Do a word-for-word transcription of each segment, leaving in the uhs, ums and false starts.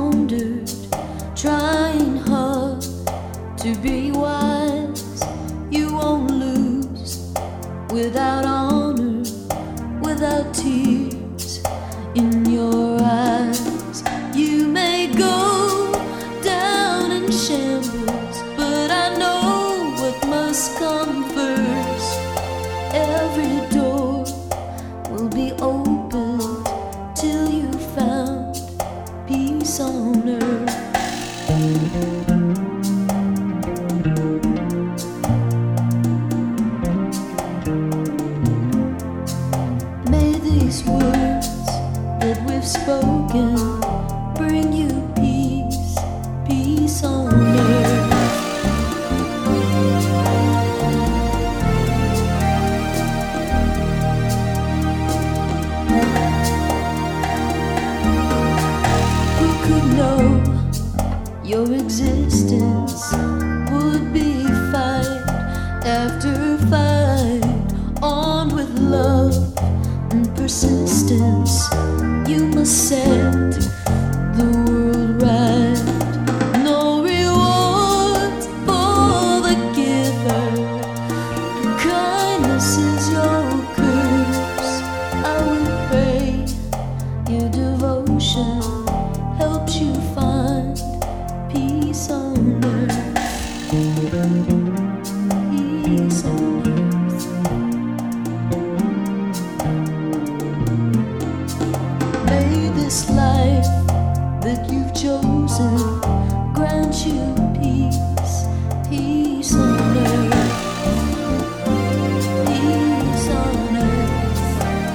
wandered, trying hard to be wise. You won't lose without honor, without tears in your eyes. You may go down in shambles, but I know what must come first. Every door will be opened till you found peace on earth. May these words that we've spoken bring you peace, peace on earth. Who could know your existence would be fight after fight, armed with love and persistence. You must set the world right. No reward for the giver. Kindness is your curse. I will pray your devotion helps you find peace on earth. Peace on earth. May this life that you've chosen grant you peace, peace on earth. Peace on earth.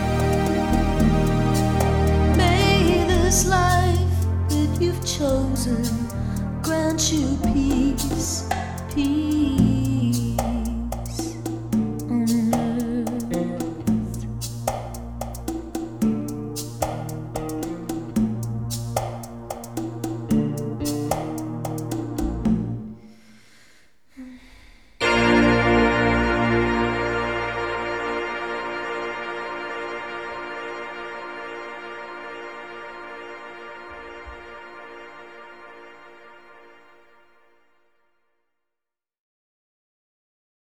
May this life that you've chosen grant you peace.